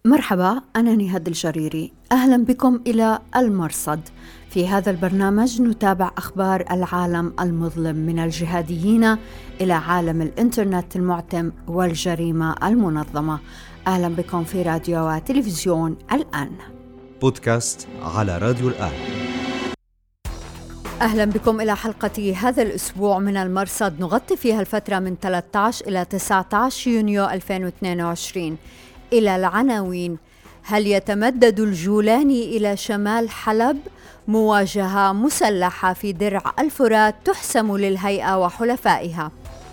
مرحبا، أنا نهاد الجريري. أهلا بكم إلى المرصد. في هذا البرنامج نتابع أخبار العالم المظلم من الجهاديين إلى عالم الإنترنت المعتم والجريمة المنظمة. أهلا بكم في راديو وتلفزيون الآن. بودكاست على راديو الآن. أهلا بكم إلى حلقة هذا الأسبوع من المرصد، نغطي فيها الفترة من 13 إلى 19 يونيو 2022. إلى العناوين: هل يتمدد الجولاني إلى شمال حلب؟ مواجهة مسلحة في درع الفرات تحسم للهيئة وحلفائها.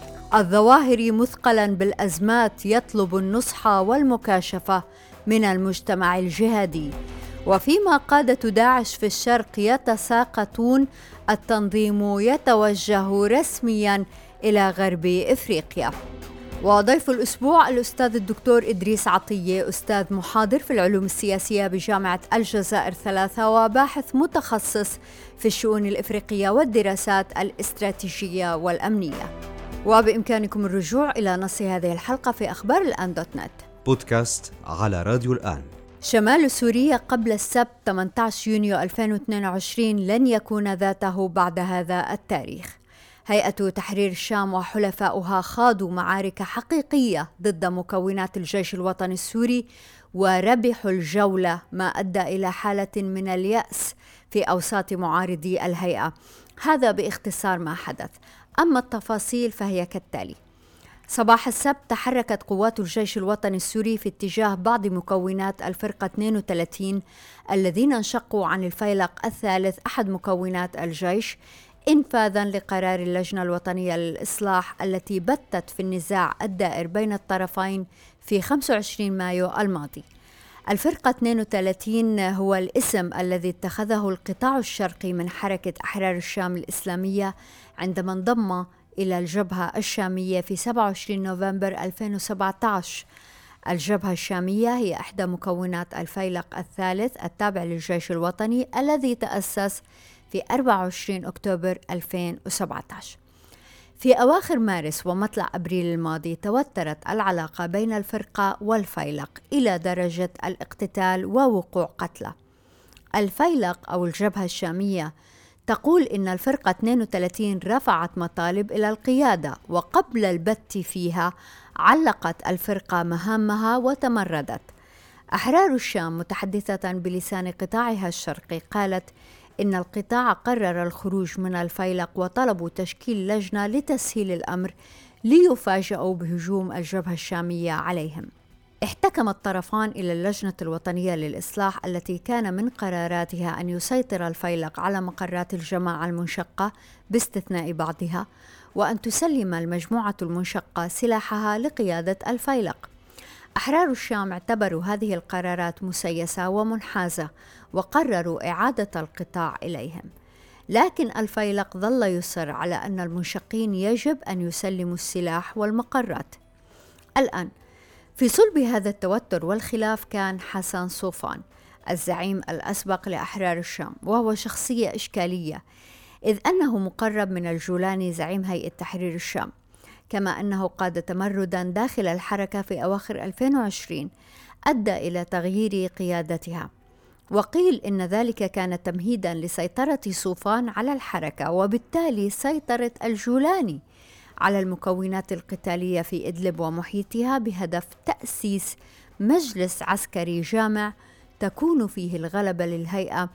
الظواهري مثقلا بالأزمات يطلب النصح والمكاشفة من المجتمع الجهادي. وفيما قادة داعش في الشرق يتساقطون، التنظيم يتوجه رسميا إلى غرب إفريقيا. وضيف الأسبوع الأستاذ الدكتور إدريس عطية، أستاذ محاضر في العلوم السياسية بجامعة الجزائر 3 وباحث متخصص في الشؤون الإفريقية والدراسات الاستراتيجية والأمنية. وبإمكانكم الرجوع إلى نص هذه الحلقة في أخبار الآن .net. بودكاست على راديو الآن. شمال سوريا قبل السبت 18 يونيو 2022 لن يكون ذاته بعد هذا التاريخ. هيئة تحرير الشام وحلفاؤها خاضوا معارك حقيقية ضد مكونات الجيش الوطني السوري وربحوا الجولة، ما أدى إلى حالة من اليأس في أوساط معارضي الهيئة. هذا باختصار ما حدث، أما التفاصيل فهي كالتالي: صباح السبت تحركت قوات الجيش الوطني السوري في اتجاه بعض مكونات الفرقة 32 الذين انشقوا عن الفيلق الثالث أحد مكونات الجيش، إنفاذاً لقرار اللجنة الوطنية للإصلاح التي بتت في النزاع الدائر بين الطرفين في 25 مايو الماضي. الفرقة 32 هو الاسم الذي اتخذه القطاع الشرقي من حركة أحرار الشام الإسلامية عندما انضم إلى الجبهة الشامية في 27 نوفمبر 2017. الجبهة الشامية هي إحدى مكونات الفيلق الثالث التابع للجيش الوطني الذي تأسس في 24 أكتوبر 2017. في أواخر مارس ومطلع أبريل الماضي توترت العلاقة بين الفرقة والفيلق إلى درجة الاقتتال ووقوع قتلى. الفيلق أو الجبهة الشامية تقول إن الفرقة 32 رفعت مطالب إلى القيادة، وقبل البت فيها علقت الفرقة مهامها وتمردت. أحرار الشام متحدثة بلسان قطاعها الشرقي قالت إن القطاع قرر الخروج من الفيلق وطلبوا تشكيل لجنة لتسهيل الأمر ليفاجئوا بهجوم الجبهة الشامية عليهم. احتكم الطرفان إلى اللجنة الوطنية للإصلاح التي كان من قراراتها أن يسيطر الفيلق على مقرات الجماعة المنشقة باستثناء بعضها، وأن تسلم المجموعة المنشقة سلاحها لقيادة الفيلق. أحرار الشام اعتبروا هذه القرارات مسيسة ومنحازة وقرروا إعادة القطاع إليهم، لكن الفيلق ظل يصر على أن المنشقين يجب أن يسلموا السلاح والمقرات. الآن في صلب هذا التوتر والخلاف كان حسن صوفان، الزعيم الأسبق لأحرار الشام، وهو شخصية إشكالية إذ أنه مقرب من الجولاني زعيم هيئة تحرير الشام، كما أنه قاد تمرداً داخل الحركة في أواخر 2020 أدى إلى تغيير قيادتها. وقيل إن ذلك كان تمهيداً لسيطرة صوفان على الحركة، وبالتالي سيطرة الجولاني على المكونات القتالية في إدلب ومحيطها بهدف تأسيس مجلس عسكري جامع تكون فيه الغلبة للهيئة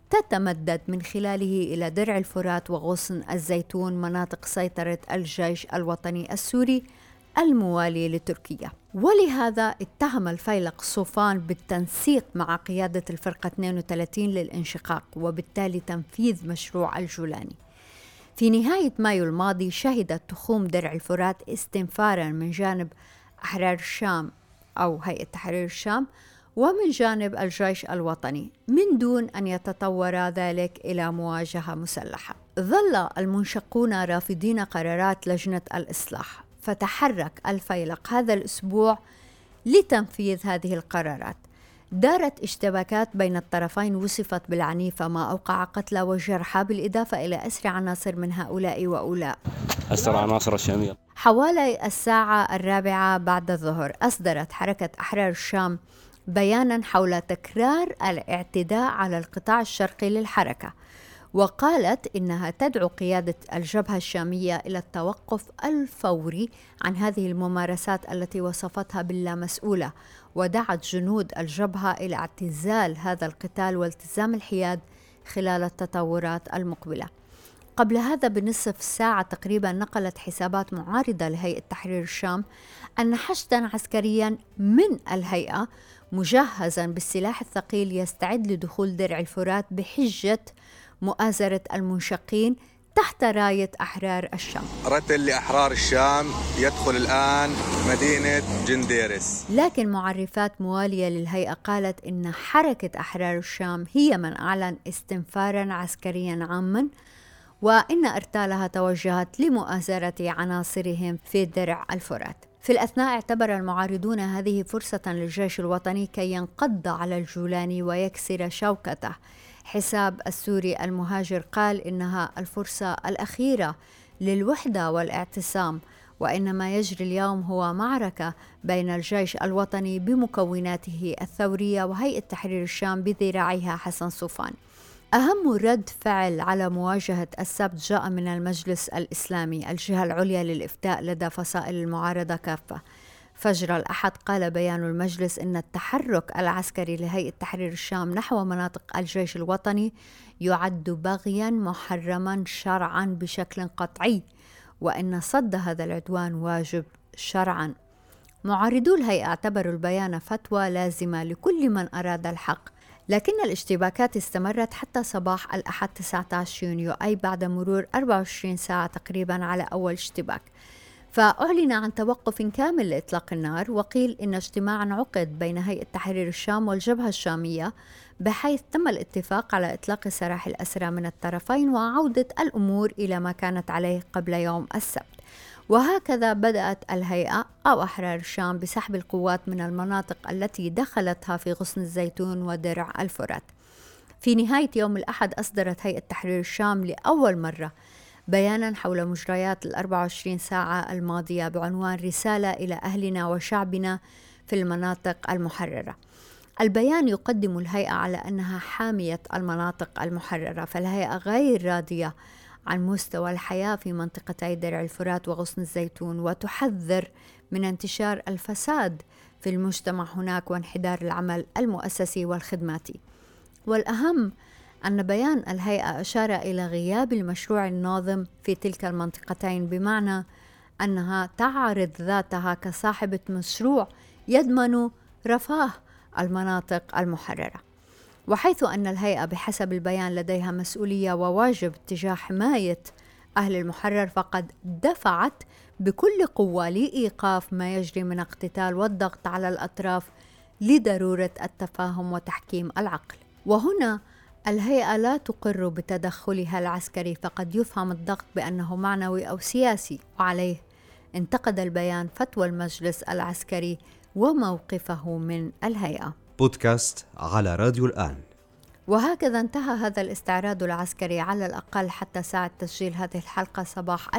تتمدد من خلاله إلى درع الفرات وغصن الزيتون، مناطق سيطرة الجيش الوطني السوري الموالي لتركيا. ولهذا اتهم الفيلق صوفان بالتنسيق مع قيادة الفرقة 32 للانشقاق وبالتالي تنفيذ مشروع الجولاني. في نهاية مايو الماضي شهدت تخوم درع الفرات استنفارا من جانب أحرار الشام أو هيئة تحرير الشام ومن جانب الجيش الوطني، من دون أن يتطور ذلك إلى مواجهة مسلحة. ظل المنشقون رافضين قرارات لجنة الإصلاح، فتحرك الفيلق هذا الأسبوع لتنفيذ هذه القرارات. دارت اشتباكات بين الطرفين وصفت بالعنيفة، ما أوقع قتلى وجرحى بالإضافة إلى أسر عناصر من هؤلاء وأولاء. أسر عناصر الشامية. حوالي الساعة 4 بعد الظهر أصدرت حركة أحرار الشام بيانا حول تكرار الاعتداء على القطاع الشرقي للحركة، وقالت إنها تدعو قيادة الجبهة الشامية إلى التوقف الفوري عن هذه الممارسات التي وصفتها باللامسؤولة، ودعت جنود الجبهة إلى اعتزال هذا القتال والتزام الحياد خلال التطورات المقبلة. قبل هذا بنصف ساعة تقريبا نقلت حسابات معارضة لهيئة تحرير الشام أن حشدا عسكريا من الهيئة مجهزا بالسلاح الثقيل يستعد لدخول درع الفرات بحجة مؤازرة المنشقين تحت راية أحرار الشام. رتل لأحرار الشام يدخل الآن مدينة جنديرس. لكن معرفات موالية للهيئة قالت إن حركة أحرار الشام هي من أعلن استنفارا عسكريا عاما، وإن إرتالها توجهت لمؤازرة عناصرهم في درع الفرات. في الأثناء اعتبر المعارضون هذه فرصة للجيش الوطني كي ينقض على الجولاني ويكسر شوكته. حساب السوري المهاجر قال إنها الفرصة الأخيرة للوحدة والاعتصام، وإن ما يجري اليوم هو معركة بين الجيش الوطني بمكوناته الثورية وهيئة تحرير الشام بذراعها حسن صوفان. أهم رد فعل على مواجهة السبت جاء من المجلس الإسلامي، الجهة العليا للإفتاء لدى فصائل المعارضة كافة. فجر الأحد قال بيان المجلس إن التحرك العسكري لهيئة تحرير الشام نحو مناطق الجيش الوطني يعد بغياً محرماً شرعاً بشكل قطعي، وإن صد هذا العدوان واجب شرعاً. معارضو الهيئة اعتبروا البيان فتوى لازمة لكل من أراد الحق، لكن الاشتباكات استمرت حتى صباح الأحد 19 يونيو، أي بعد مرور 24 ساعة تقريباً على أول اشتباك، فأعلن عن توقف كامل لإطلاق النار. وقيل إن اجتماعاً عقد بين هيئة تحرير الشام والجبهة الشامية بحيث تم الاتفاق على إطلاق سراح الأسرى من الطرفين وعودة الأمور إلى ما كانت عليه قبل يوم السبت. وهكذا بدأت الهيئة أو أحرار الشام بسحب القوات من المناطق التي دخلتها في غصن الزيتون ودرع الفرات. في نهاية يوم الأحد أصدرت هيئة تحرير الشام لأول مرة بيانا حول مجريات 24 ساعة الماضية بعنوان رسالة إلى أهلنا وشعبنا في المناطق المحررة. البيان يقدم الهيئة على أنها حامية المناطق المحررة، فالهيئة غير راضية عن مستوى الحياة في منطقتي درع الفرات وغصن الزيتون، وتحذر من انتشار الفساد في المجتمع هناك وانحدار العمل المؤسسي والخدماتي. والأهم أن بيان الهيئة أشار إلى غياب المشروع الناظم في تلك المنطقتين، بمعنى أنها تعرض ذاتها كصاحبة مشروع يضمن رفاه المناطق المحررة. وحيث أن الهيئة بحسب البيان لديها مسؤولية وواجب تجاه حماية أهل المحرر، فقد دفعت بكل قوة لإيقاف ما يجري من اقتتال والضغط على الأطراف لضرورة التفاهم وتحكيم العقل. وهنا الهيئة لا تقر بتدخلها العسكري، فقد يفهم الضغط بأنه معنوي أو سياسي، وعليه انتقد البيان فتوى المجلس العسكري وموقفه من الهيئة. بودكاست على راديو الآن. وهكذا انتهى هذا الاستعراض العسكري على الأقل حتى ساعة تسجيل هذه الحلقة صباح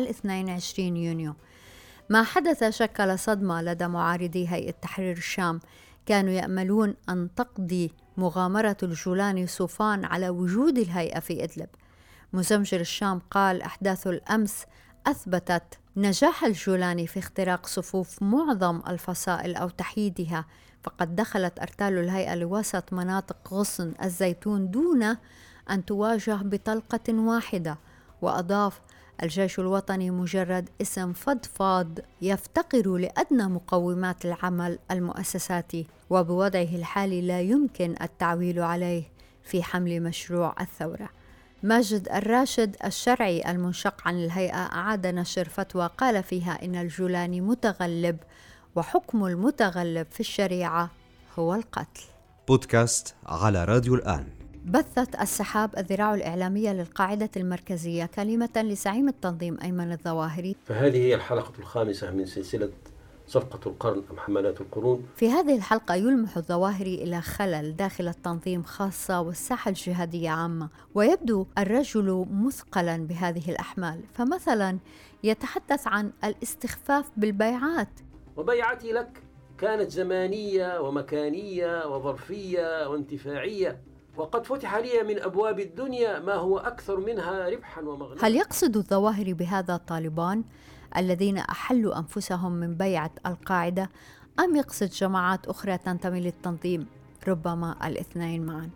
22 يونيو. ما حدث شكل صدمة لدى معارضي هيئة تحرير الشام، كانوا يأملون أن تقضي مغامرة الجولاني صوفان على وجود الهيئة في إدلب. مزمجر الشام قال أحداث الأمس أثبتت نجاح الجولاني في اختراق صفوف معظم الفصائل أو تحييدها، فقد دخلت أرتال الهيئة لوسط مناطق غصن الزيتون دون أن تواجه بطلقة واحدة. وأضاف الجيش الوطني مجرد اسم فضفاض يفتقر لأدنى مقومات العمل المؤسساتي، وبوضعه الحالي لا يمكن التعويل عليه في حمل مشروع الثورة. ماجد الراشد الشرعي المنشق عن الهيئة أعاد نشر فتوى قال فيها إن الجولاني متغلب، وحكم المتغلب في الشريعة هو القتل. بودكاست على راديو الآن. بثت السحاب الذراع الإعلامية للقاعدة المركزية كلمة لزعيم التنظيم أيمن الظواهري. فهذه هي الحلقة الخامسة من سلسلة صفقة القرن أم حملات القرون. في هذه الحلقة يلمح الظواهري إلى خلل داخل التنظيم خاصة والساحة الجهادية عامة، ويبدو الرجل مثقلا بهذه الأحمال. فمثلا يتحدث عن الاستخفاف بالبيعات. وبيعتي لك كانت زمانية ومكانية وظرفية وانتفاعية، وقد فتح لي من أبواب الدنيا ما هو أكثر منها ربحا ومغنما. هل يقصد الظواهر بهذا طالبان الذين أحلوا أنفسهم من بيعة القاعدة، أم يقصد جماعات أخرى تنتمي للتنظيم؟ ربما الاثنين معا.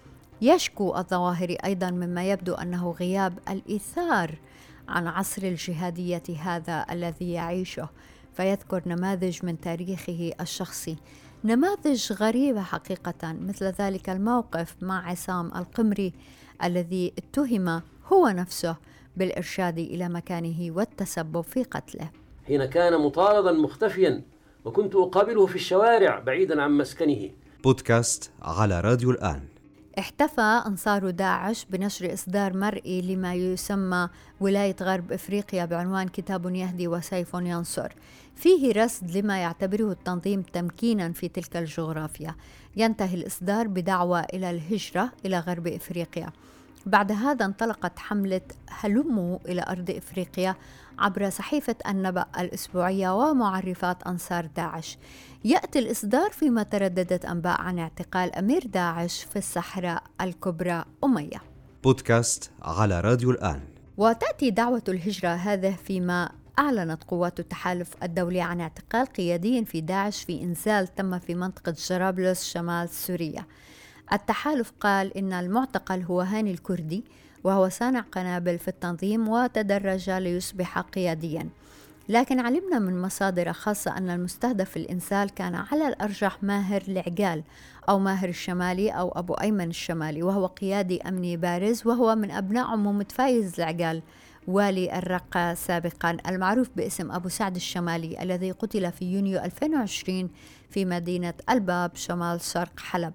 يشكو الظواهري أيضا مما يبدو أنه غياب الإيثار عن عصر الجهادية هذا الذي يعيشه، فيذكر نماذج من تاريخه الشخصي، نماذج غريبة حقيقة، مثل ذلك الموقف مع عصام القمري الذي اتهم هو نفسه بالإرشاد إلى مكانه والتسبب في قتله حين كان مطاردا مختفيا، وكنت أقابله في الشوارع بعيدا عن مسكنه. بودكاست على راديو الآن. احتفى أنصار داعش بنشر إصدار مرئي لما يسمى ولاية غرب إفريقيا بعنوان كتاب يهدي وسيف ينصر، فيه رصد لما يعتبره التنظيم تمكينا في تلك الجغرافيا. ينتهي الإصدار بدعوة إلى الهجرة إلى غرب إفريقيا. بعد هذا انطلقت حملة هلموا إلى أرض إفريقيا عبر صحيفة النبأ الأسبوعية ومعرفات أنصار داعش. يأتي الإصدار فيما ترددت أنباء عن اعتقال أمير داعش في الصحراء الكبرى أمية. بودكاست على راديو الآن. وتأتي دعوة الهجرة هذه فيما أعلنت قوات التحالف الدولي عن اعتقال قيادي في داعش في إنزال تم في منطقة جرابلس شمال سوريا. التحالف قال إن المعتقل هو هاني الكردي، وهو صانع قنابل في التنظيم وتدرج ليصبح قياديا. لكن علمنا من مصادر خاصة أن المستهدف في الإنسال كان على الأرجح ماهر العقال أو ماهر الشمالي أو أبو أيمن الشمالي، وهو قيادي أمني بارز، وهو من أبناء عمومة فايز العقال والي الرقة سابقا، المعروف باسم أبو سعد الشمالي، الذي قتل في يونيو 2020 في مدينة الباب شمال شرق حلب.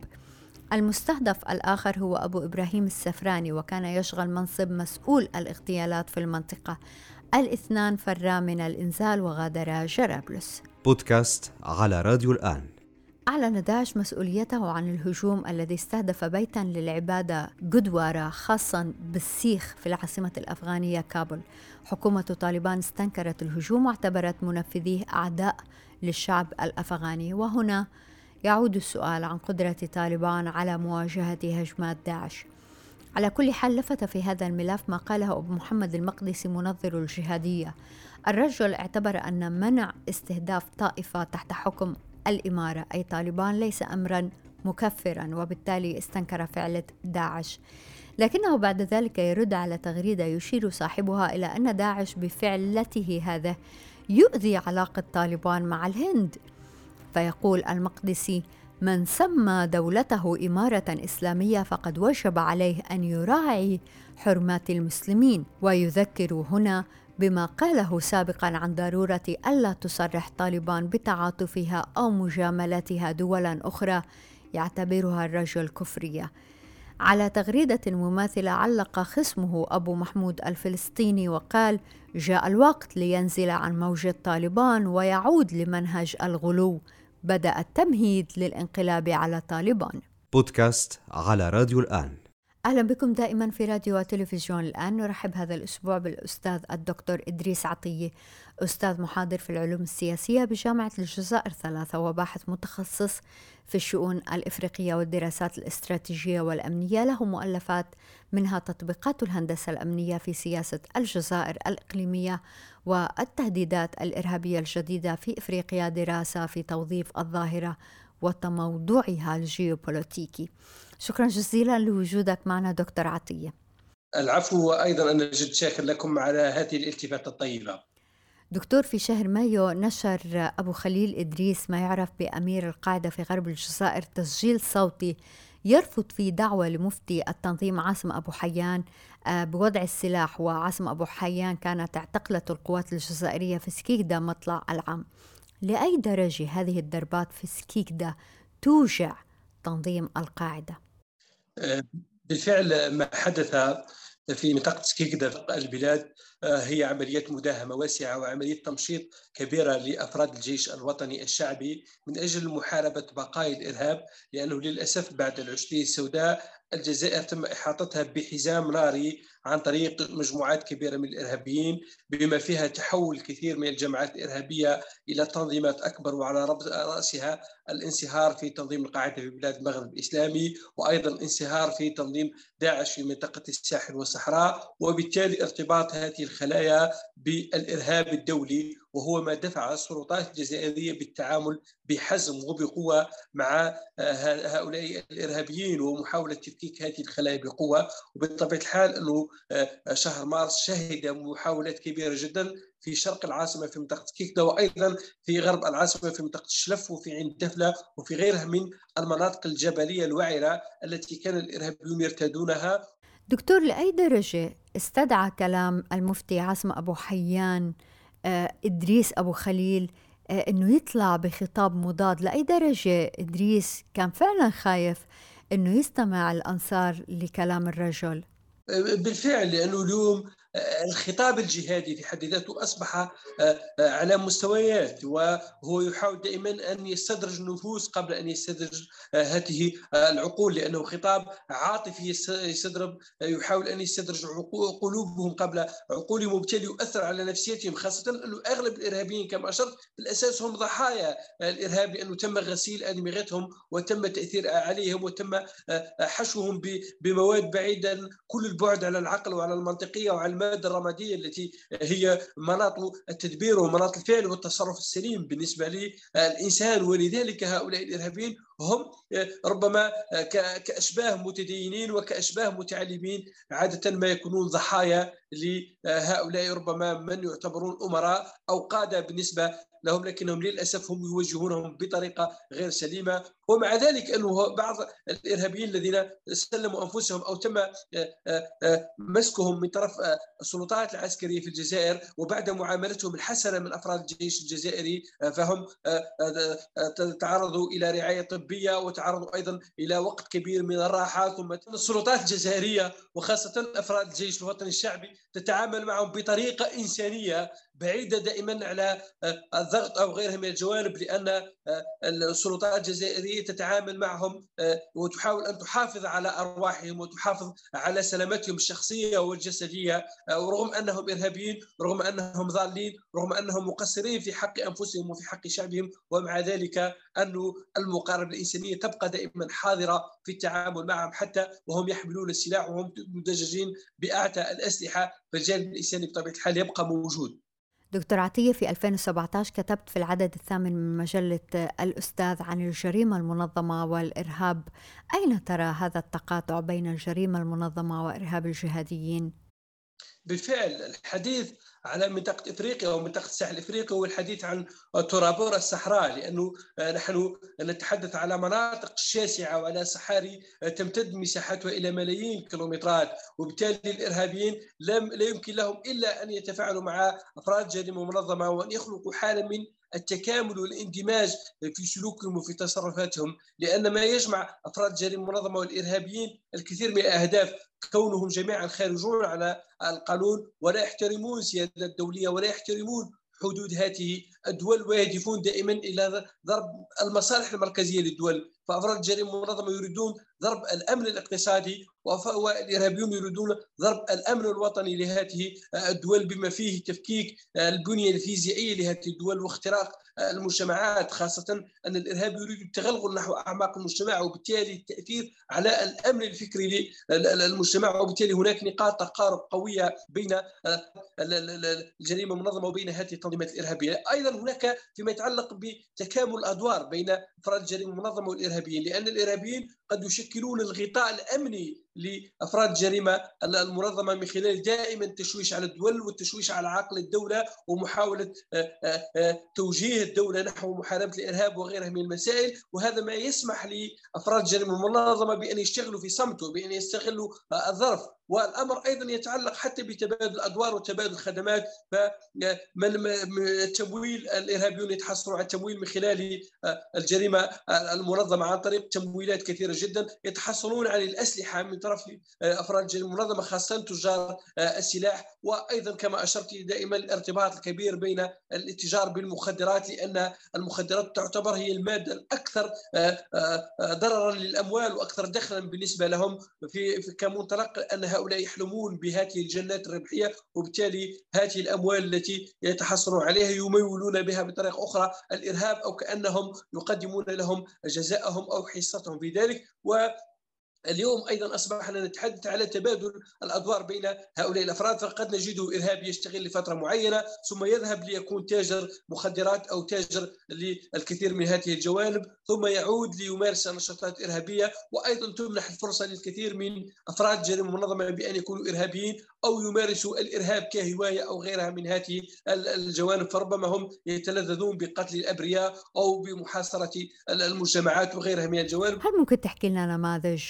المستهدف الآخر هو أبو إبراهيم السفراني، وكان يشغل منصب مسؤول الاغتيالات في المنطقة. الاثنان فرا من الإنزال وغادرا جرابلس. بودكاست على راديو الآن. أعلن داعش مسؤوليته عن الهجوم الذي استهدف بيتا للعبادة قدوارة خاصا بالسيخ في العاصمة الأفغانية كابول. حكومة طالبان استنكرت الهجوم واعتبرت منفذيه أعداء للشعب الأفغاني. وهنا يعود السؤال عن قدرة طالبان على مواجهة هجمات داعش. على كل حال، لفت في هذا الملف ما قاله أبو محمد المقدسي منظر الجهادية. الرجل اعتبر أن منع استهداف طائفة تحت حكم الإمارة أي طالبان ليس أمرا مكفرا، وبالتالي استنكر فعل داعش. لكنه بعد ذلك يرد على تغريدة يشير صاحبها إلى أن داعش بفعلته هذا يؤذي علاقة طالبان مع الهند. فيقول المقدسي: من سمى دولته إمارة إسلامية فقد وجب عليه أن يراعي حرمات المسلمين. ويذكر هنا بما قاله سابقا عن ضرورة ألا تصرح طالبان بتعاطفها أو مجاملتها دولا أخرى يعتبرها الرجل كفرية. على تغريدة مماثلة علق خصمه أبو محمود الفلسطيني وقال: جاء الوقت لينزل عن موجة طالبان ويعود لمنهج الغلو. بدأ التمهيد للانقلاب على طالبان. بودكاست على راديو الآن. أهلا بكم دائما في راديو وتلفزيون الآن. نرحب هذا الأسبوع بالأستاذ الدكتور إدريس عطية، أستاذ محاضر في العلوم السياسية بجامعة الجزائر 3 وباحث متخصص في الشؤون الإفريقية والدراسات الاستراتيجية والأمنية. له مؤلفات منها تطبيقات الهندسة الأمنية في سياسة الجزائر الإقليمية والتهديدات الإرهابية الجديدة في إفريقيا، دراسة في توظيف الظاهرة وتموضعها الجيوبوليتيكي. شكرا جزيلا لوجودك معنا دكتور عطية. العفو، وأيضا أنا جد شاكر لكم على هذه الالتفاتة الطيبة. دكتور، في شهر مايو نشر أبو خليل إدريس ما يعرف بأمير القاعدة في غرب الجزائر تسجيل صوتي يرفض فيه دعوة لمفتي التنظيم عاصم أبو حيان بوضع السلاح. وعاصم أبو حيان كانت اعتقلت القوات الجزائرية في سكيكدا مطلع العام. لأي درجة هذه الضربات في سكيكدا توجع تنظيم القاعدة؟ بالفعل ما حدث في منطقة سكيكدا في البلاد هي عمليات مداهمة واسعة وعملية تمشيط كبيرة لأفراد الجيش الوطني الشعبي من أجل محاربة بقايا الإرهاب، لأنه للأسف بعد العشرية السوداء الجزائر تم إحاطتها بحزام ناري عن طريق مجموعات كبيرة من الإرهابيين، بما فيها تحول الكثير من الجماعات الإرهابية إلى تنظيمات أكبر، وعلى رأسها الانصهار في تنظيم القاعدة في بلاد المغرب الإسلامي، وأيضا الانصهار في تنظيم داعش في منطقة الساحل والصحراء، وبالتالي ارتباط هذه الخلايا بالإرهاب الدولي، وهو ما دفع السلطات الجزائرية بالتعامل بحزم وبقوة مع هؤلاء الإرهابيين ومحاولة تفكيك هذه الخلايا بقوة. وبطبيعة الحال أنه شهر مارس شهد محاولات كبيرة جدا في شرق العاصمة في منطقة كيكدا، وأيضا في غرب العاصمة في منطقة الشلف وفي عين الدفلة وفي غيرها من المناطق الجبلية الوعرة التي كان الإرهابيون يرتادونها. دكتور، لأي درجة استدعى كلام المفتي عاصم أبو حيان إدريس أبو خليل أنه يطلع بخطاب مضاد؟ لأي درجة إدريس كان فعلا خايف أنه يستمع الأنصار لكلام الرجل؟ بالفعل، لأنه اليوم الخطاب الجهادي في حد ذاته أصبح على مستويات، وهو يحاول دائما أن يستدرج النفوس قبل أن يستدرج هذه العقول، لأنه خطاب عاطفي يحاول أن يستدرج قلوبهم قبل عقولهم، وبالتالي يؤثر على نفسيتهم، خاصة أنه أغلب الإرهابيين كما أشرت بالأساس هم ضحايا الإرهاب، لأنه تم غسيل أدمغتهم وتم التأثير عليهم وتم حشوهم بمواد بعيدة كل البعد على العقل وعلى المنطقية وعلى المادة الرمادية التي هي مناط التدبير ومناط الفعل والتصرف السليم بالنسبة للإنسان. ولذلك هؤلاء الإرهابيين هم ربما كأشباه متدينين وكأشباه متعلمين عادة ما يكونون ضحايا لهؤلاء ربما من يعتبرون أمراء أو قادة بالنسبة لهم، لكنهم للأسف هم يوجهونهم بطريقة غير سليمة. ومع ذلك أنه بعض الإرهابيين الذين سلموا أنفسهم أو تم مسكهم من طرف السلطات العسكرية في الجزائر وبعد معاملتهم الحسنة من أفراد الجيش الجزائري، فهم تعرضوا إلى رعاية طبية وتعرضوا أيضا إلى وقت كبير من الراحة. ثم السلطات الجزائرية وخاصة أفراد الجيش الوطني الشعبي تتعامل معهم بطريقة إنسانية بعيدة دائما على الضغط أو غيرها من الجوانب، لأن السلطات الجزائرية تتعامل معهم وتحاول أن تحافظ على أرواحهم وتحافظ على سلامتهم الشخصية والجسدية، ورغم أنهم إرهابيين، رغم أنهم ضالين، رغم أنهم مقصرين في حق أنفسهم وفي حق شعبهم، ومع ذلك أن المقاربة الإنسانية تبقى دائما حاضرة في التعامل معهم حتى وهم يحملون السلاح وهم مدججين بأعتى الأسلحة، فالجانب الإنساني بطبيعة الحال يبقى موجود. دكتور عطية، في 2017 كتبت في العدد الثامن من مجلة الأستاذ عن الجريمة المنظمة والإرهاب. أين ترى هذا التقاطع بين الجريمة المنظمة وإرهاب الجهاديين؟ بالفعل الحديث على منطقة إفريقيا ومنطقة الساحل الإفريقي هو الحديث عن ترابورا الصحراء، لأنه نحن نتحدث على مناطق شاسعة وعلى صحاري تمتد مساحتها إلى ملايين الكيلومترات، وبالتالي الإرهابيين لا يمكن لهم إلا أن يتفاعلوا مع أفراد جريمة منظمة وأن يخلقوا حالة من التكامل والاندماج في سلوكهم وفي تصرفاتهم، لأن ما يجمع أفراد الجريمة المنظمة والإرهابيين الكثير من الأهداف، كونهم جميعا خارجون على القانون ولا يحترمون السيادة الدولية ولا يحترمون حدود هذه الدول، ويهدفون دائما إلى ضرب المصالح المركزية للدول. فأفراد الجريمة المنظمة يريدون ضرب الأمن الاقتصادي، والإرهابيون يريدون ضرب الأمن الوطني لهذه الدول، بما فيه تفكيك البنية الفيزيائية لهذه الدول واختراق المجتمعات، خاصة أن الإرهاب يريد التغلغل نحو أعماق المجتمع وبالتالي التأثير على الأمن الفكري للمجتمع، وبالتالي هناك نقاط تقارب قوية بين الجريمة المنظمة وبين هذه التنظيمات الإرهابية. أيضا هناك فيما يتعلق بتكامل الأدوار بين أفراد الجريمة المنظمة والإرهابيين، لأن الإرهابيين قد يشكلون الغطاء الأمني لأفراد الجريمة المنظمة من خلال دائما التشويش على الدول والتشويش على عقل الدولة ومحاولة توجيه الدولة نحو محاربة الإرهاب وغيرها من المسائل، وهذا ما يسمح لأفراد الجريمة المنظمة بأن يشتغلوا في صمت وبأن يستغلوا الظرف. والأمر أيضا يتعلق حتى بتبادل الأدوار وتبادل الخدمات، فالتمويل الإرهابيون يتحصلون على التمويل من خلال الجريمة المنظمة عن طريق تمويلات كثيرة جدا، يتحصلون على الأسلحة من طرف أفراد المنظمة خاصة تجار السلاح. وأيضا كما أشرت دائما الارتباط الكبير بين الاتجار بالمخدرات، لأن المخدرات تعتبر هي المادة الأكثر ضررا للأموال وأكثر دخلا بالنسبة لهم كمنطلق أن هؤلاء يحلمون بهذه الجنات الربحية، وبالتالي هذه الأموال التي يتحصلون عليها يمولون بها بطريقة أخرى الإرهاب، أو كأنهم يقدمون لهم جزاءهم أو حصتهم في ذلك. اليوم أيضا أصبحنا نتحدث على تبادل الأدوار بين هؤلاء الأفراد، فقد نجده إرهابي يشتغل لفترة معينة ثم يذهب ليكون تاجر مخدرات أو تاجر للكثير من هذه الجوانب، ثم يعود ليمارس نشاطات إرهابية، وأيضا تمنح الفرصة للكثير من أفراد جريمة منظمة بأن يكونوا إرهابيين أو يمارسوا الإرهاب كهواية أو غيرها من هذه الجوانب، فربما هم يتلذذون بقتل الأبرياء أو بمحاصرة المجتمعات وغيرها من الجوانب. هل ممكن تحكي لنا نماذج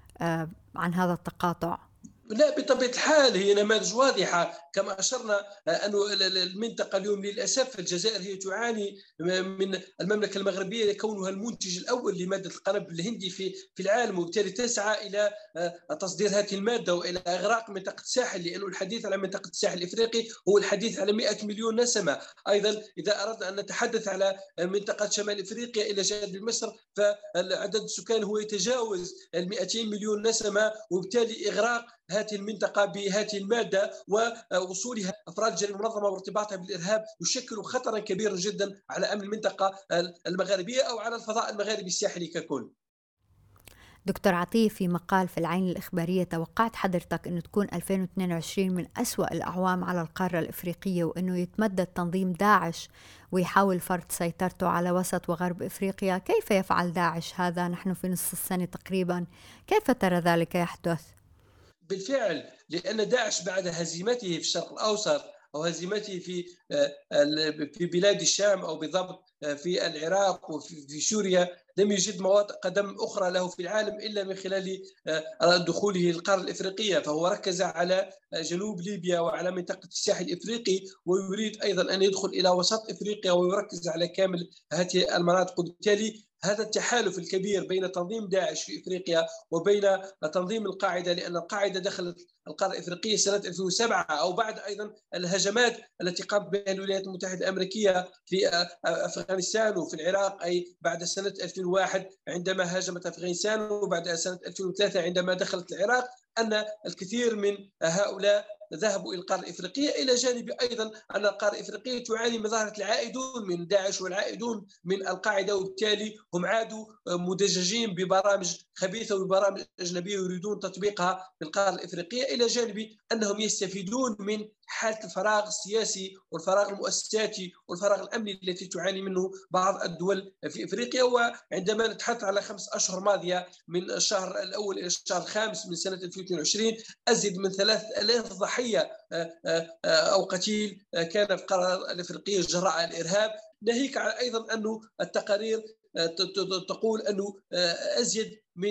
عن هذا التقاطع؟ لا، بطبيعة الحال هي نماذج واضحة. كما أشرنا أن المنطقة اليوم للأسف الجزائر هي تعاني من المملكة المغربية لكونها المنتج الأول لمادة القنب الهندي في العالم، وبالتالي تسعى إلى تصدير هذه المادة وإلى إغراق منطقة الساحل، لأنه الحديث على منطقة الساحل الإفريقي هو الحديث على 100 مليون نسمة. أيضا إذا أردنا أن نتحدث على منطقة شمال إفريقيا إلى جانب مصر، فعدد السكان هو يتجاوز 200 مليون نسمة، وبالتالي إغراق هذه المنطقة بهذه المادة ووصولها أفراد الجريمة المنظمة وارتباطها بالإرهاب يشكل خطرا كبيرا جدا على أمن المنطقة المغاربية أو على الفضاء المغاربي الساحلي ككل. دكتور عطية، في مقال في العين الإخبارية توقعت حضرتك أنه تكون 2022 من أسوأ الأعوام على القارة الإفريقية، وأنه يتمدد تنظيم داعش ويحاول فرض سيطرته على وسط وغرب إفريقيا. كيف يفعل داعش هذا؟ نحن في نصف السنة تقريبا، كيف ترى ذلك يحدث؟ بالفعل، لأن داعش بعد هزيمته في الشرق الأوسط أو هزيمته في بلاد الشام أو بالضبط في العراق وفي سوريا لم يجد مواطئ قدم أخرى له في العالم إلا من خلال دخوله للقارة الإفريقية، فهو ركز على جنوب ليبيا وعلى منطقة الساحل الإفريقي، ويريد أيضا أن يدخل إلى وسط إفريقيا ويركز على كامل هذه المناطق. وبالتالي هذا التحالف الكبير بين تنظيم داعش في إفريقيا وبين تنظيم القاعدة، لأن القاعدة دخلت القارة الإفريقية سنة 2007 أو بعد أيضا الهجمات التي قامت بها الولايات المتحدة الأمريكية في أفغانستان وفي العراق، أي بعد سنة 2001 عندما هاجمت أفغانستان، وبعد سنة 2003 عندما دخلت العراق، أن الكثير من هؤلاء ذهبوا إلى القارة الإفريقية، إلى جانب أيضا أن القارة الإفريقية تعاني من ظاهرة العائدون من داعش والعائدون من القاعدة، وبالتالي هم عادوا مدججين ببرامج خبيثة وبرامج أجنبية يريدون تطبيقها في القارة الإفريقية، إلى جانب أنهم يستفيدون من حالة الفراغ السياسي والفراغ المؤسساتي والفراغ الأمني التي تعاني منه بعض الدول في إفريقيا. وعندما نتحدث على 5 أشهر ماضية من الشهر الأول إلى الشهر الخامس من سنة 2022 أزيد من 3000 ضحية أو قتيل كان في القارة الإفريقية جراء الإرهاب، ناهيك على أيضا أنه التقارير تقول أنه أزيد من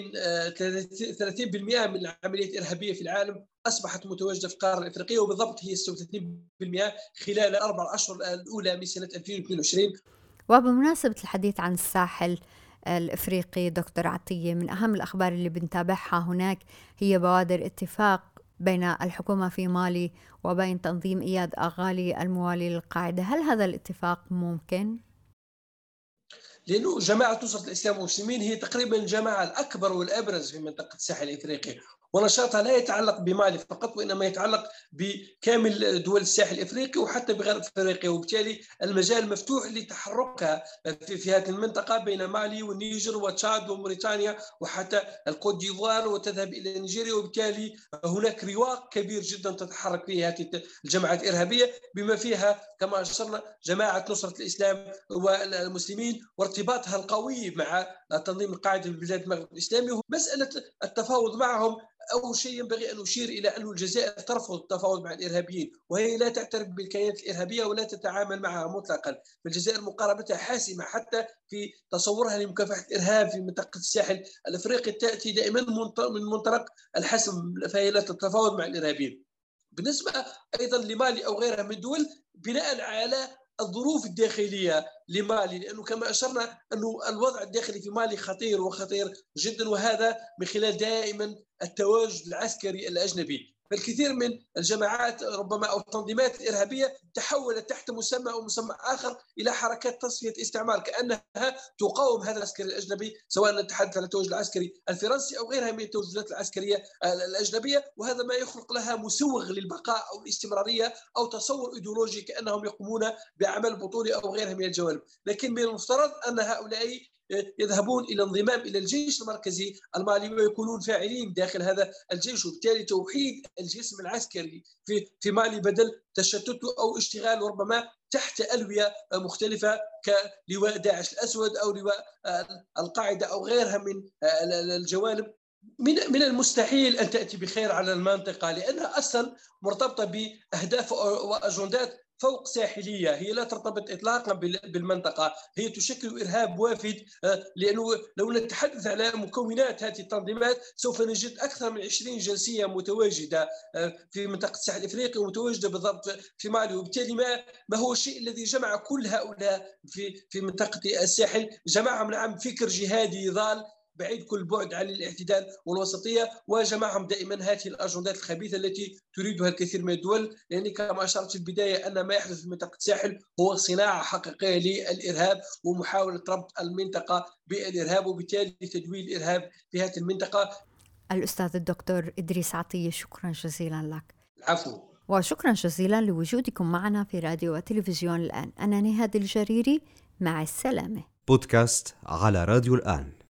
30% من العمليات الإرهابية في العالم أصبحت متواجدة في القارة الإفريقية، وبالضبط هي 36% خلال 4 أشهر الأولى من سنة 2022. وبمناسبة الحديث عن الساحل الإفريقي دكتور عطية، من أهم الأخبار اللي بنتابعها هناك هي بوادر اتفاق بين الحكومة في مالي وبين تنظيم إياد أغالي الموالي للقاعدة. هل هذا الاتفاق ممكن؟ لأنه جماعة نصرة الإسلام والمسلمين هي تقريبا الجماعة الأكبر والأبرز في منطقة الساحل الإفريقي، ونشاطها لا يتعلق بمالي فقط وإنما يتعلق بكامل دول الساحل الإفريقي وحتى بغرب إفريقيا، وبالتالي المجال مفتوح لتحركها في هذه المنطقة بين مالي والنيجر وتشاد وموريتانيا وحتى الكوت ديفوار وتذهب إلى نيجيريا، وبالتالي هناك رواق كبير جدا تتحرك فيه هذه الجماعات الإرهابية بما فيها كما أشرنا جماعة نصرة الإسلام والمسلمين وارتباطها القوي مع تنظيم القاعدة في بلاد المغرب الإسلامي. مسألة التفاوض معهم أول شيء ينبغي أن نشير إلى أن الجزائر ترفض التفاوض مع الإرهابيين، وهي لا تعترف بالكيانات الإرهابية ولا تتعامل معها مطلقا. فالجزائر مقاربتها حاسمة حتى في تصورها لمكافحة الإرهاب في منطقة الساحل الأفريقي تأتي دائما من منطلق الحسم، فهي لا تتفاوض مع الإرهابيين. بالنسبة أيضا لمالي أو غيرها من دول بناء على الظروف الداخلية لمالي، لأنه كما أشرنا أنه الوضع الداخلي في مالي خطير وخطير جدا، وهذا من خلال دائما التواجد العسكري الأجنبي. فالكثير من الجماعات ربما أو التنظيمات الإرهابية تحولت تحت مسمى أو مسمى آخر إلى حركات تصفية استعمار، كأنها تقاوم هذا العسكري الأجنبي، سواء نتحدث عن التوجه العسكري الفرنسي أو غيرها من التوجهات العسكرية الأجنبية، وهذا ما يخلق لها مسوغ للبقاء أو الاستمرارية أو تصور إيديولوجي كأنهم يقومون بعمل بطولي أو غيرها من الجوانب. لكن من المفترض أن هؤلاء يذهبون إلى انضمام إلى الجيش المركزي المالي ويكونون فاعلين داخل هذا الجيش، وبالتالي توحيد الجسم العسكري في مالي بدل تشتته أو اشتغال ربما تحت ألوية مختلفة كلواء داعش الأسود أو لواء القاعدة أو غيرها من الجوانب. من المستحيل أن تأتي بخير على المنطقة، لأنها أصلا مرتبطة بأهداف وأجندات فوق ساحلية، هي لا ترتبط إطلاقا بالمنطقة، هي تشكل إرهاب وافد. لأنه لو نتحدث على مكونات هذه التنظيمات سوف نجد أكثر من 20 جنسية متواجدة في منطقة الساحل الإفريقي ومتواجدة بالضبط في مالي، وبالتالي ما هو الشيء الذي جمع كل هؤلاء في منطقة الساحل؟ جمعهم نعم فكر جهادي ضال بعيد كل بعد عن الاعتدال والوسطية، وجمعهم دائما هذه الأجندات الخبيثة التي تريدها الكثير من الدول. يعني كما أشرت في البداية أن ما يحدث في منطقة الساحل هو صناعة حقيقية للإرهاب ومحاولة ربط المنطقة بالإرهاب وبالتالي تدويل الإرهاب في هذه المنطقة. الأستاذ الدكتور إدريس عطية، شكرا جزيلا لك. العفو. وشكرا جزيلا لوجودكم معنا في راديو وتلفزيون الآن. أنا نهاد الجريري، مع السلامة. بودكاست على راديو الآن.